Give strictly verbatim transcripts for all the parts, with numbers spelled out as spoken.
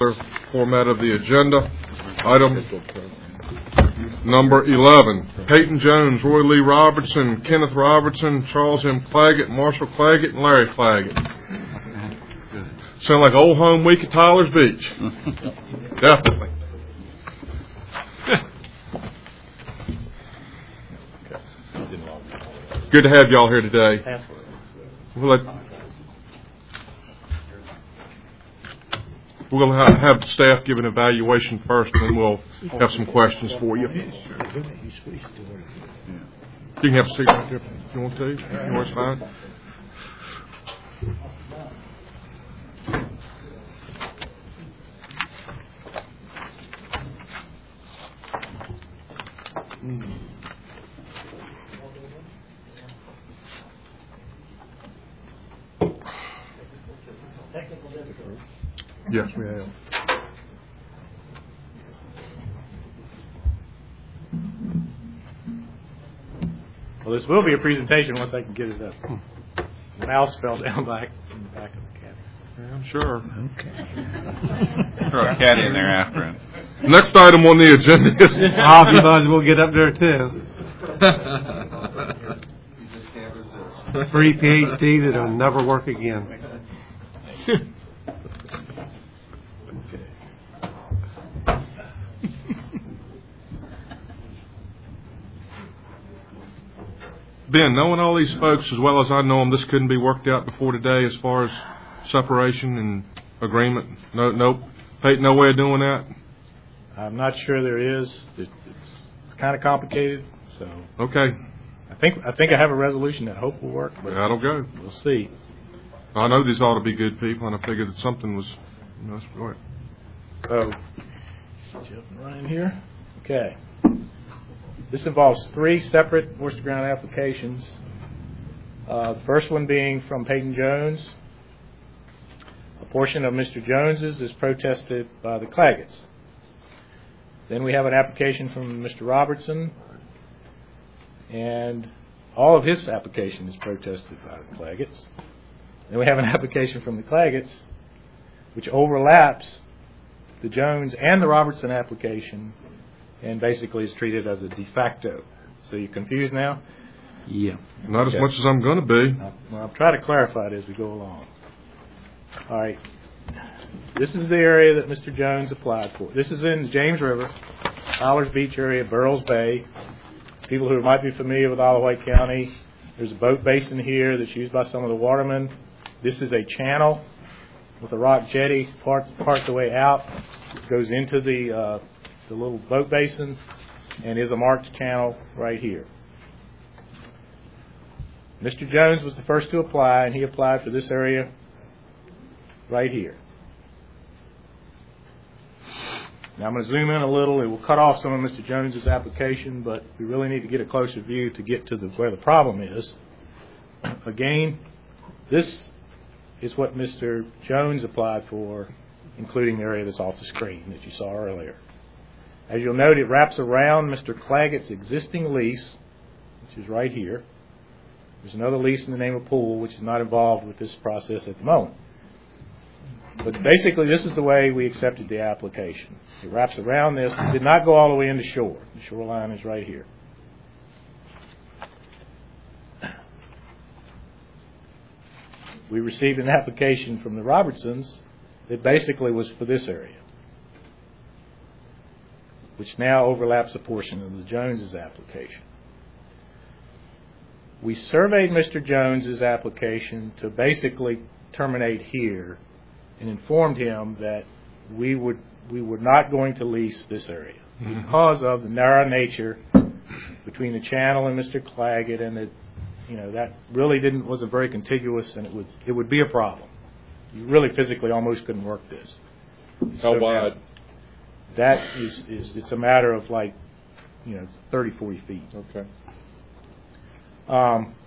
Format of the agenda. Item number eleven. Peyton Jones, Roy Lee Robertson, Kenneth Robertson, Charles M. Claggett, Marshall Claggett, and Larry Claggett. Sound like old home week at Tyler's Beach. Definitely. Good to have y'all here today. We'll let, we're going to have, have the staff give an evaluation first, and then we'll have some questions for you. You can have a seat right there if you want to. You know it's fine. Mm. Yes, we have. Well, this will be a presentation once I can get it up. The mouse fell down back in the back of the caddy. Yeah, I'm sure. Okay. Throw a caddy in there after him. Next item on the agenda is... I'll be glad we'll get up there, too. Free P H D that'll never work again. Ben, knowing all these folks as well as I know them, this couldn't be worked out before today as far as separation and agreement? No, nope. Peyton, no way of doing that? I'm not sure there is. It's, it's, it's kind of complicated. So okay. I think I think I have a resolution that I hope will work. But that'll go. We'll see. I know these ought to be good people, and I figured that something was. You know, go ahead. So, jump and run in here. Okay. This involves three separate oyster ground applications. Uh, the first one being from Peyton Jones. A portion of Mister Jones's is protested by the Claggetts. Then we have an application from Mister Robertson, and all of his application is protested by the Claggetts. Then we have an application from the Claggetts, which overlaps the Jones and the Robertson application, and basically is treated as a de facto. So you confused now? Yeah. Not okay. as much as I'm going to be. Well, I'll try to clarify it as we go along. All right. This is the area that Mister Jones applied for. This is in the James River, Tyler's Beach area, Burroughs Bay. People who might be familiar with Isle of Wight County, there's a boat basin here that's used by some of the watermen. This is a channel with a rock jetty part, part the way out. It goes into the... Uh, the little boat basin, and is a marked channel right here. Mister Jones was the first to apply, and he applied for this area right here. Now I'm going to zoom in a little. It will cut off some of Mister Jones's application, but we really need to get a closer view to get to the, where the problem is. Again, this is what Mister Jones applied for, including the area that's off the screen that you saw earlier. As you'll note, it wraps around Mister Claggett's existing lease, which is right here. There's another lease in the name of Poole, which is not involved with this process at the moment. But basically, this is the way we accepted the application. It wraps around this. It did not go all the way into shore. The shoreline is right here. We received an application from the Robertsons that basically was for this area, which now overlaps a portion of the Jones's application. We surveyed Mister Jones's application to basically terminate here, and informed him that we would we were not going to lease this area because of the narrow nature between the channel and Mister Claggett, and it, you know, that really didn't wasn't very contiguous, and it would it would be a problem. You really physically almost couldn't work this. How so wide? That is, is, it's a matter of like, you know, thirty, forty feet. Okay. Um,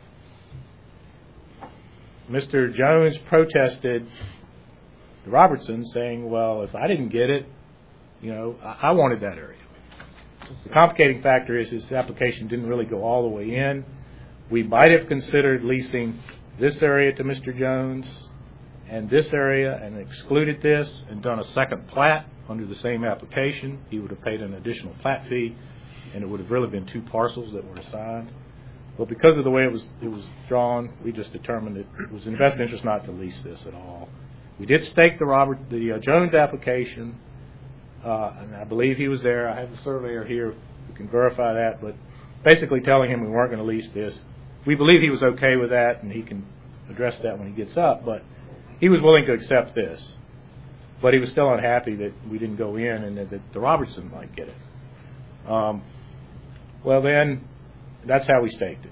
Mister Jones protested the Robertsons, saying, well, if I didn't get it, you know, I, I wanted that area. The complicating factor is his application didn't really go all the way in. We might have considered leasing this area to Mister Jones, and this area and excluded this and done a second plat under the same application, he would have paid an additional plat fee, and it would have really been two parcels that were assigned. But because of the way it was it was drawn, we just determined it was in the best interest not to lease this at all. We did stake the Robert the uh, Jones application, uh, and I believe he was there. I have the surveyor here who can verify that, but basically telling him we weren't going to lease this. We believe he was okay with that, and he can address that when he gets up, but he was willing to accept this. But he was still unhappy that we didn't go in and that, that the Robertson might get it. Um, well, then, that's how we staked it.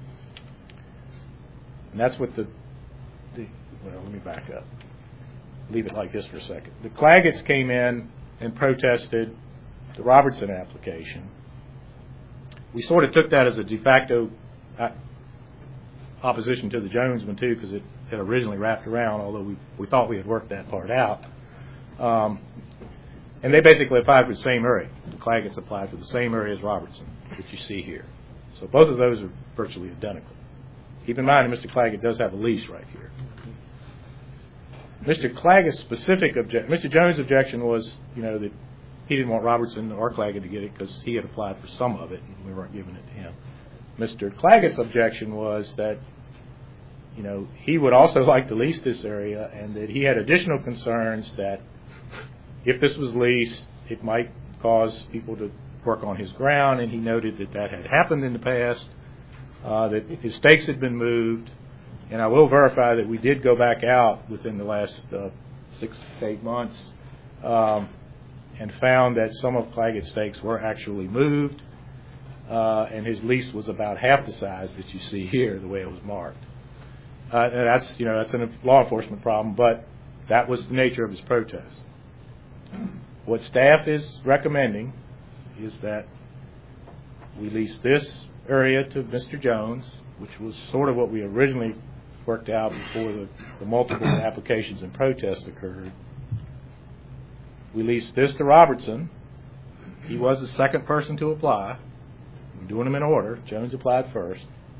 And that's what the, the, well, let me back up. Leave it like this for a second. The Claggets came in and protested the Robertson application. We sort of took that as a de facto uh, opposition to the Jones one, too, because it had originally wrapped around, although we, we thought we had worked that part out. Um, and they basically applied for the same area. The Claggets applied for the same area as Robertson, which you see here. So both of those are virtually identical. Keep in mind that Mister Claggett does have a lease right here. Mister Claggett's specific objection, Mister Jones' objection was, you know, that he didn't want Robertson or Claggett to get it because he had applied for some of it and we weren't giving it to him. Mister Claggett's objection was that, you know, he would also like to lease this area and that he had additional concerns that if this was leased, it might cause people to work on his ground, and he noted that that had happened in the past, uh, that his stakes had been moved, and I will verify that we did go back out within the last uh, six to eight months um, and found that some of Claggett's stakes were actually moved, uh, and his lease was about half the size that you see here, the way it was marked. Uh, and that's, you know, that's a law enforcement problem, but that was the nature of his protest. What staff is recommending is that we lease this area to Mister Jones, which was sort of what we originally worked out before the, the multiple applications and protests occurred. We leased this to Robertson. He was the second person to apply. I'm doing them in order. Jones applied first.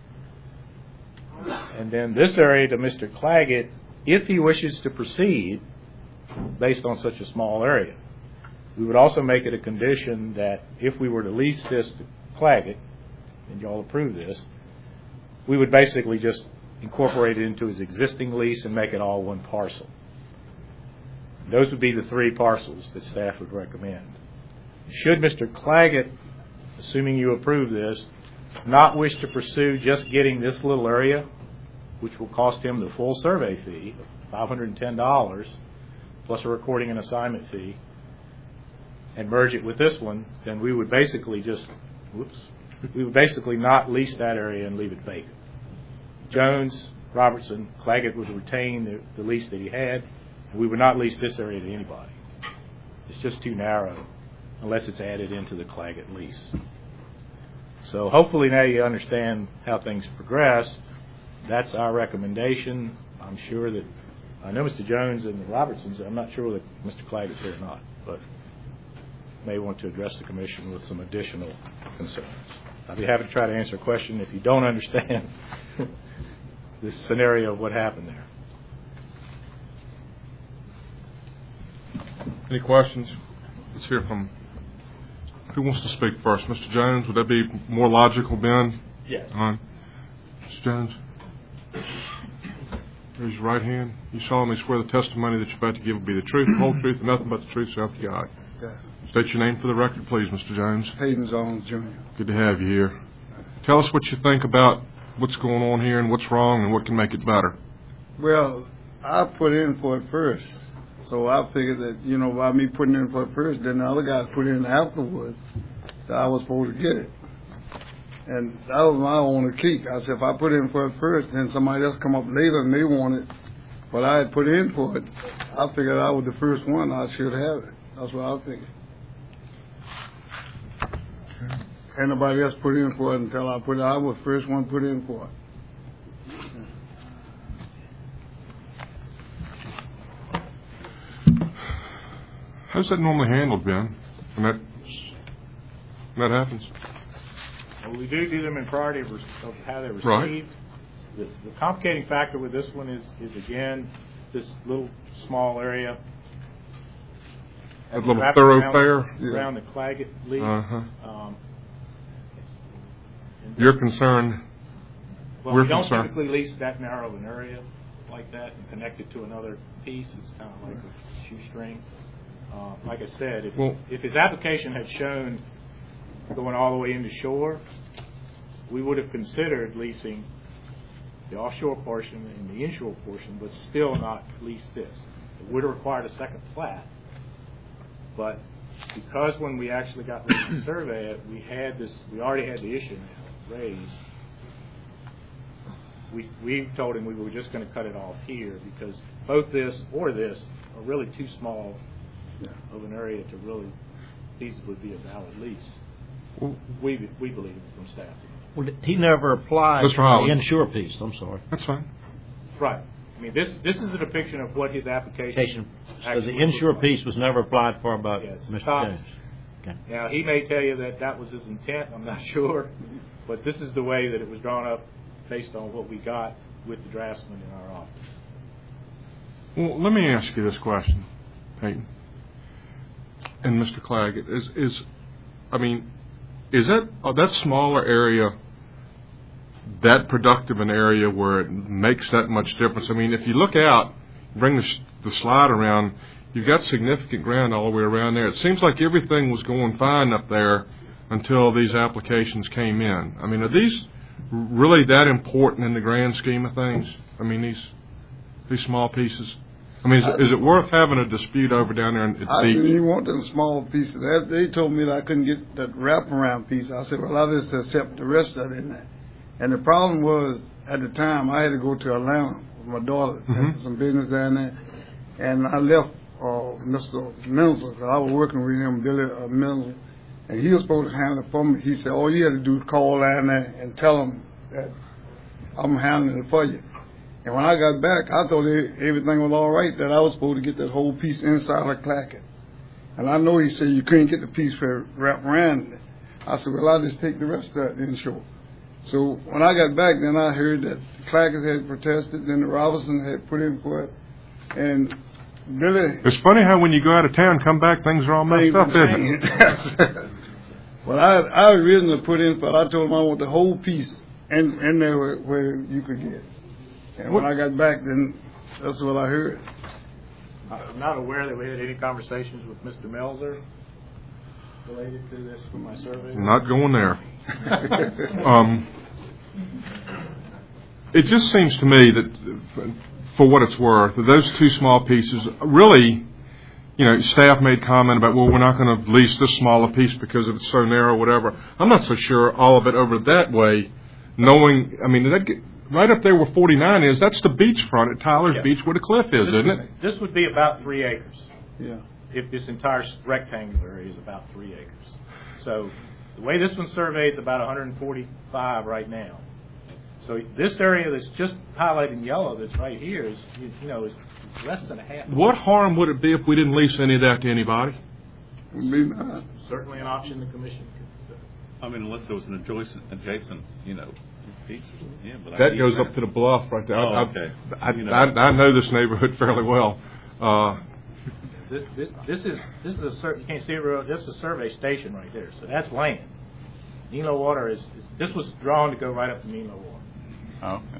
And then this area to Mister Claggett, if he wishes to proceed based on such a small area. We would also make it a condition that if we were to lease this to Claggett, and you all approve this, we would basically just incorporate it into his existing lease and make it all one parcel. Those would be the three parcels that staff would recommend. Should Mister Claggett, assuming you approve this, not wish to pursue just getting this little area, which will cost him the full survey fee of five hundred ten dollars, plus a recording and assignment fee, and merge it with this one, then we would basically just, whoops, we would basically not lease that area and leave it vacant. Jones, Robertson, Claggett would retain the, the lease that he had, and we would not lease this area to anybody. It's just too narrow unless it's added into the Claggett lease. So hopefully now you understand how things progressed. That's our recommendation. I'm sure that, I know Mister Jones and the Robertsons, I'm not sure that Mister Claggett's here or not, but may want to address the commission with some additional concerns. I'd be happy to try to answer a question if you don't understand this scenario of what happened there. Any questions? Let's hear from, who wants to speak first? Mister Jones, would that be more logical, Ben? Yes. All right. Mister Jones? Raise your right hand. You solemnly swear the testimony that you're about to give will be the truth, the whole truth, and nothing but the truth, so help you God. Yeah. State your name for the record, please, Mister Jones. Hayden Jones, Junior Good to have you here. Tell us what you think about what's going on here and what's wrong and what can make it better. Well, I put in for it first, so I figured that, you know, by me putting in for it first, then the other guys put in afterwards, that I was supposed to get it. And that was my only kick. I said, if I put in for it first, then somebody else come up later and they want it, but I had put in for it, I figured I was the first one, I should have it. That's what I figured. Ain't nobody else put in for it until I put it. I was the first one put in for it. How's that normally handled, Ben, when that, when that happens? Well, we do do them in priority of, of how they're received. Right. The, the complicating factor with this one is, is again, this little small area. That little wrapped thoroughfare? Around, Yeah. around the Claggett lease. Uh-huh. Um, and You're concerned? Well, We're we don't concerned. typically lease that narrow of an area like that and connect it to another piece. It's kind of like a shoestring. Uh, like I said, if, Well- if his application had shown going all the way into shore, we would have considered leasing the offshore portion and the inshore portion, but still not lease this. It would have required a second plat. But because when we actually got ready to survey it, we had this, we already had the issue now raised. We, we told him we were just going to cut it off here because both this or this are really too small Yeah. of an area to really feasibly be a valid lease. Well, We, we believe from staff. Well, he never applied Mister for Holland. the inshore piece, I'm sorry. That's fine. Right. I mean, this, this is a depiction of what his application Application. So actually the inshore looked like. piece was never applied for by Yeah, it's Mister stopped. Jones. Okay. Now, he may tell you that that was his intent, I'm not sure, but this is the way that it was drawn up based on what we got with the draftsman in our office. Well, let me ask you this question, Peyton. And Mister Claggett, is, is I mean, is that uh, that smaller area that productive an area where it makes that much difference? I mean, if you look out, bring the, sh- the slide around, you've got significant ground all the way around there. It seems like everything was going fine up there until these applications came in. I mean, are these really that important in the grand scheme of things? I mean, these these small pieces. I mean, is, it- is it worth having a dispute over down there at I the didn't beach? even want them small pieces. That, they told me that I couldn't get that wraparound piece. I said, well, I'll just accept the rest of it in there. And the problem was, at the time, I had to go to Atlanta with my daughter, Mhm. had some business down there. And I left uh, Mister Menzel, because I was working with him, Billy uh, Menzel, and he was supposed to handle it for me. He said, all you had to do is call down there and tell him that I'm handling it for you. And when I got back, I thought e- everything was all right, that I was supposed to get that whole piece inside of Clackett. And I know he said you couldn't get the piece for wrap around it. I said, well, I'll just take the rest of that inshore. So when I got back, then I heard that Clackett had protested, then the Robinson had put in for it, and Billy... It's funny how when you go out of town, come back, things are all messed up, isn't it? Well, I I originally put in for it. I told him I want the whole piece in, in there where, where you could get it. And when I got back, then that's what I heard. I'm not aware that we had any conversations with Mister Melzer related to this from my survey. Not going there. um, it just seems to me that, for what it's worth, that those two small pieces really, you know, staff made comment about, well, we're not going to lease this smaller piece because it's so narrow, whatever. I'm not so sure all of it over that way, knowing, I mean, that get, right up there where forty-nine is, that's the beachfront at Tyler's Yeah. Beach where the cliff is, This isn't would- it? This would be about three acres. Yeah. If this entire rectangular area is about three acres. So the way this one's surveyed is about one hundred forty-five right now. So this area that's just highlighted in yellow that's right here is, you, you know, is less than a half. What harm would it be if we didn't lease any of that to anybody? Would be nice. Certainly an option the commission could consider. I mean, unless there was an adjacent, adjacent, you know, piece. Yeah, but I That need goes that. up to the bluff right there. I- Oh, I- okay. I, You know. I, I know this neighborhood fairly well. Uh, This, this, this is this is a sur- you can't see it real. This is a survey station right there. So that's land. Nilo Water is, is this was drawn to go right up to Nilo Water. Oh, okay.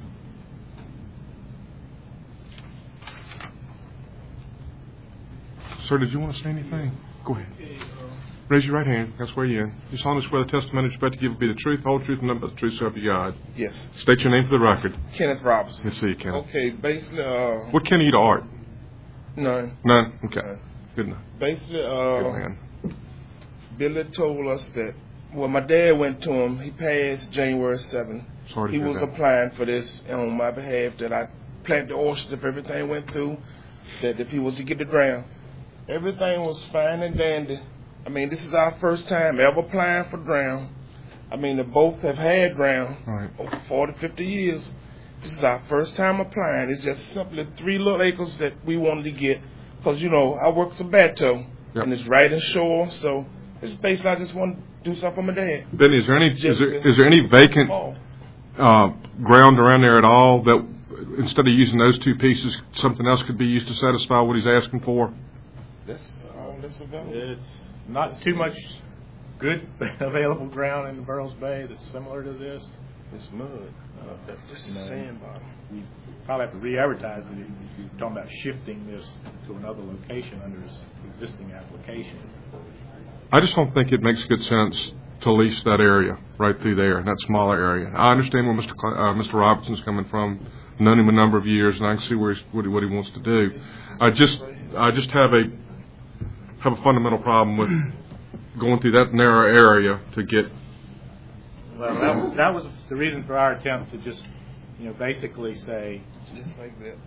Sir, did you want to say anything? Go ahead. Raise your right hand. That's where you're in. You solemnly swear the testimony you're about to give will be the truth, the whole truth, and nothing but the truth, so help you God. Yes, State your name for the record. Kenneth Robinson. Let's see, Ken. Okay, basically, uh, What can you to art? none. None? Okay. None. Good enough. Basically, Good uh, man. Billy told us that, well, my dad went to him. He passed January seventh. Sorry to He hear was that. applying for this on my behalf that I plant the orchards if everything went through, that if he was to get the ground. Everything was fine and dandy. I mean, this is our first time ever applying for ground. I mean, they both have had ground Right. over forty, fifty years. This is our first time applying. It's just simply three little acres that we wanted to get because, you know, I work Sabato, Yep. and it's right in shore, so it's basically I just want to do something for my dad. Benny, is there any is Just there, a- is there any vacant Oh, uh, ground around there at all that instead of using those two pieces, something else could be used to satisfy what he's asking for? That's all that's available. It's not too much good available ground in the Burroughs Bay that's similar to this. It's mud. Uh, this is No. sand bottom. We probably have to re-advertise it if you're talking about shifting this to another location under his existing application. I just don't think it makes good sense to lease that area right through there, that smaller area. I understand where Mister Cl- uh, Mister Robertson's coming from. I've known him a number of years, and I can see where he's, what, he, what he wants to do. I just, I just have a have a fundamental problem with going through that narrow area to get. Well, that was, that was the reason for our attempt to just, you know, basically say, Just like that.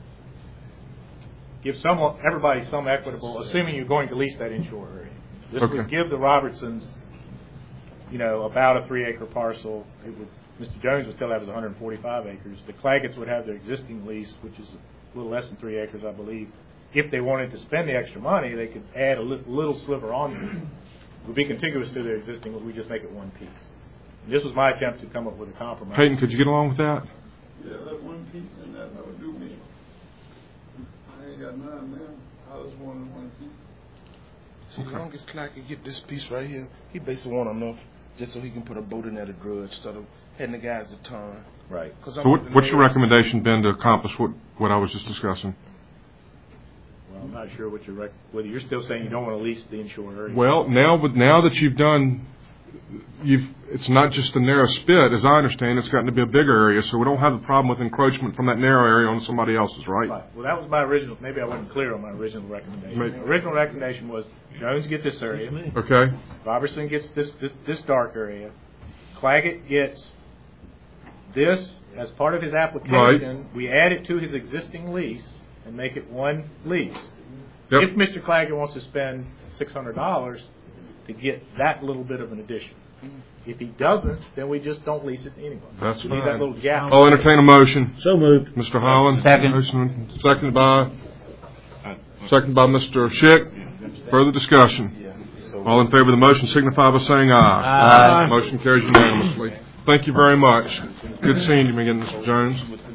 give some, everybody some equitable, assuming you're going to lease that inshore area. This Okay. would give the Robertsons, you know, about a three-acre parcel. It would, Mister Jones would still have his one hundred forty-five acres. The Claggets would have their existing lease, which is a little less than three acres, I believe. If they wanted to spend the extra money, they could add a li- little sliver on there. It would be contiguous to their existing, but we just make it one piece. And this was my attempt to come up with a compromise. Peyton, could you get along with that? Yeah, that one piece in that, that would do me. I ain't got none there. I just wanted one piece. See, as long as Clyde can get this piece right here, he basically want enough just so he can put a boat in at a grudge instead of having the guys a ton. Right. Cause So what, what's your recommendation been to accomplish what, what I was just discussing? Well, I'm not sure what your rec- whether you're still saying you don't want to lease the inshore area. Well, now, but now that you've done, you've it's not just a narrow spit, as I understand. It's gotten to be a bigger area, so we don't have the problem with encroachment from that narrow area on somebody else's, right? Right. Well, that was my original. Maybe I wasn't clear on my original recommendation. Maybe. The original recommendation was Jones get this area, Okay. Robertson gets this this, this dark area, Claggett gets this as part of his application. We add it to his existing lease and make it one lease. Yep. If Mister Claggett wants to spend six hundred dollars to get that little bit of an addition. If he doesn't, then we just don't lease it to anyone. That's we leave fine. that little gap. I'll entertain a motion. So moved. Mister Holland. Second. Motion, seconded by, seconded by Mister Schick. Further discussion. Yeah. So All in favor of the motion signify by saying aye. Aye. Motion carries unanimously. Thank you very much. Good seeing you again, Mister Jones.